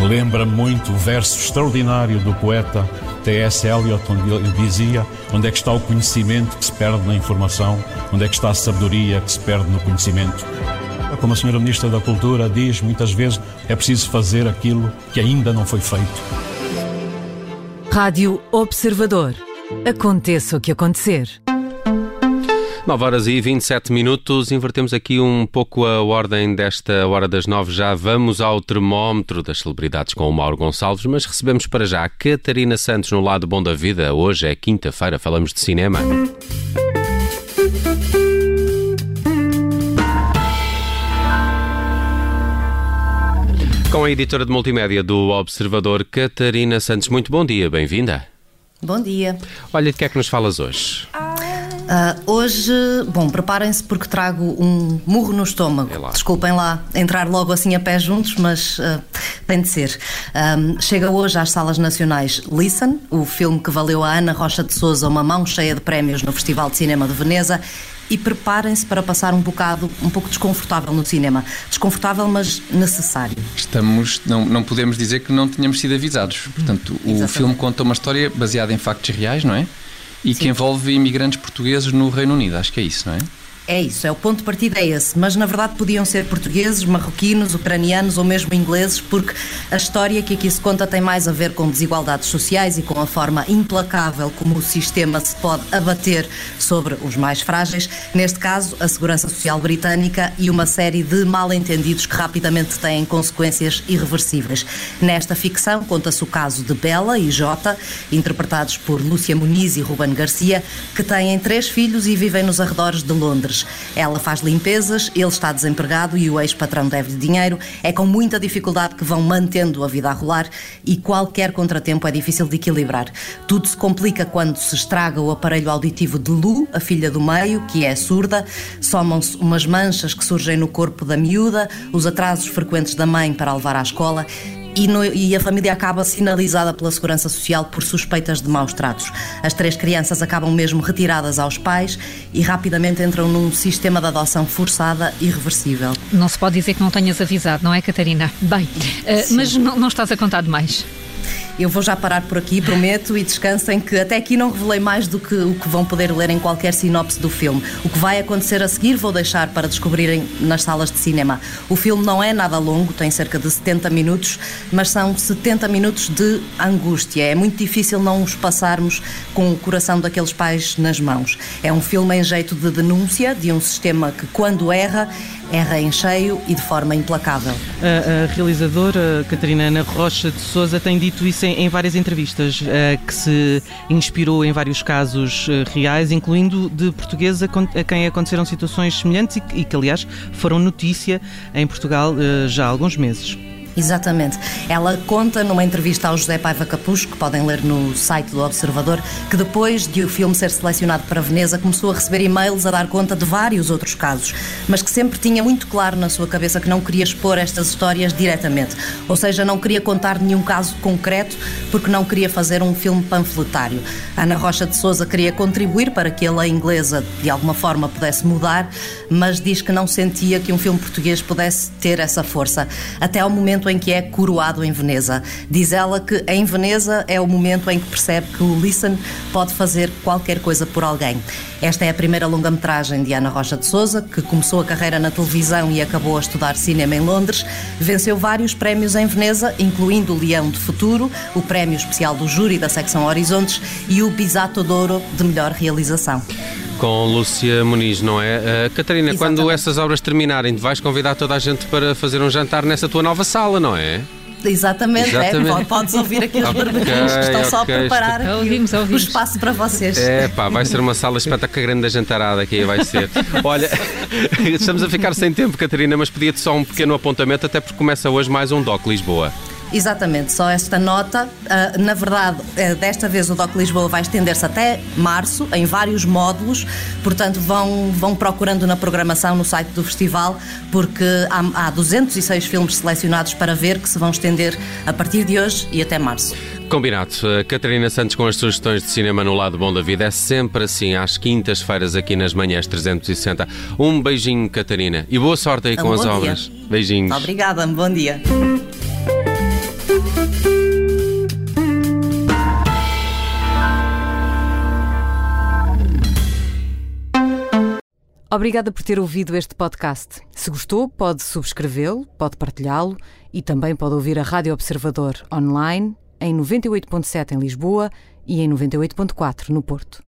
Lembra-me muito o verso extraordinário do poeta T.S. Eliot, onde ele dizia: onde é que está o conhecimento que se perde na informação, onde é que está a sabedoria que se perde no conhecimento. Como a Sra. Ministra da Cultura diz, muitas vezes é preciso fazer aquilo que ainda não foi feito. Rádio Observador. Aconteça o que acontecer. 9h27, invertemos aqui um pouco a ordem desta hora das 9. Já vamos ao termómetro das celebridades com o Mauro Gonçalves, mas recebemos para já a Catarina Santos no Lado Bom da Vida. Hoje é quinta-feira, falamos de cinema. Com a editora de multimédia do Observador, Catarina Santos. Muito bom dia, bem-vinda. Bom dia. Olha, de que é que nos falas hoje? Hoje, preparem-se porque trago um murro no estômago. Desculpem lá entrar logo assim a pé juntos, mas tem de ser. Chega hoje às salas nacionais Listen, o filme que valeu a Ana Rocha de Sousa uma mão cheia de prémios no Festival de Cinema de Veneza. E preparem-se para passar um pouco desconfortável no cinema. Desconfortável, mas necessário. Não podemos dizer que não tínhamos sido avisados. Portanto, o filme conta uma história baseada em factos reais, não é? E que envolve imigrantes portugueses no Reino Unido. Acho que é isso, não é? É isso, é o ponto de partida é esse, mas na verdade podiam ser portugueses, marroquinos, ucranianos ou mesmo ingleses, porque a história que aqui se conta tem mais a ver com desigualdades sociais e com a forma implacável como o sistema se pode abater sobre os mais frágeis, neste caso a Segurança Social Britânica e uma série de mal-entendidos que rapidamente têm consequências irreversíveis. Nesta ficção conta-se o caso de Bela e Jota, interpretados por Lúcia Muniz e Ruben Garcia, que têm 3 filhos e vivem nos arredores de Londres. Ela faz limpezas, ele está desempregado e o ex-patrão deve-lhe dinheiro. É com muita dificuldade que vão mantendo a vida a rolar e qualquer contratempo é difícil de equilibrar. Tudo se complica quando se estraga o aparelho auditivo de Lu, a filha do meio, que é surda. Somam-se umas manchas que surgem no corpo da miúda, os atrasos frequentes da mãe para a levar à escola. E a família acaba sinalizada pela Segurança Social por suspeitas de maus tratos. As 3 crianças acabam mesmo retiradas aos pais e rapidamente entram num sistema de adoção forçada irreversível. Não se pode dizer que não tenhas avisado, não é, Catarina? Bem, mas não estás a contar demais. Eu vou já parar por aqui, prometo, e descansem que até aqui não revelei mais do que o que vão poder ler em qualquer sinopse do filme. O que vai acontecer a seguir vou deixar para descobrirem nas salas de cinema. O filme não é nada longo, tem cerca de 70 minutos, mas são 70 minutos de angústia. É muito difícil não os passarmos com o coração daqueles pais nas mãos. É um filme em jeito de denúncia de um sistema que, quando erra em cheio e de forma implacável. A realizadora Catarina Ana Rocha de Sousa tem dito isso em várias entrevistas, que se inspirou em vários casos reais, incluindo de portugueses a quem aconteceram situações semelhantes e que, aliás, foram notícia em Portugal já há alguns meses. Exatamente. Ela conta numa entrevista ao José Paiva Capucho, que podem ler no site do Observador, que depois de o filme ser selecionado para Veneza começou a receber e-mails a dar conta de vários outros casos, mas que sempre tinha muito claro na sua cabeça que não queria expor estas histórias diretamente. Ou seja, não queria contar nenhum caso concreto porque não queria fazer um filme panfletário. Ana Rocha de Sousa queria contribuir para que a lei inglesa de alguma forma pudesse mudar, mas diz que não sentia que um filme português pudesse ter essa força. Até ao momento em que é coroado em Veneza. Diz ela que em Veneza é o momento em que percebe que o Listen pode fazer qualquer coisa por alguém. Esta é a primeira longa-metragem de Ana Rocha de Sousa, que começou a carreira na televisão e acabou a estudar cinema em Londres. Venceu vários prémios em Veneza, incluindo o Leão de Futuro, o prémio especial do júri da secção Horizontes e o Bisato d'Oro de melhor realização. Com Lúcia Muniz, não é? Catarina, Exatamente. Quando essas obras terminarem, vais convidar toda a gente para fazer um jantar nessa tua nova sala, não é? Exatamente. Podes ouvir aqui os barulhinhos que estão só a preparar ouvimos. o espaço para vocês. Vai ser uma sala espetacular, grande da jantarada aqui vai ser. Olha, estamos a ficar sem tempo, Catarina, mas pedia-te só um pequeno apontamento, até porque começa hoje mais um DOC Lisboa. Exatamente, só esta nota. Na verdade, desta vez o DOC Lisboa vai estender-se até março, em vários módulos, portanto vão procurando na programação no site do festival, porque há 206 filmes selecionados para ver que se vão estender a partir de hoje e até março. Combinado. Catarina Santos com as sugestões de cinema no Lado Bom da Vida. É sempre assim, às quintas-feiras aqui nas manhãs 360. Um beijinho, Catarina, e boa sorte aí com as obras. Beijinhos. Obrigada, bom dia. Obrigada por ter ouvido este podcast. Se gostou, pode subscrevê-lo, pode partilhá-lo e também pode ouvir a Rádio Observador online em 98.7 em Lisboa e em 98.4 no Porto.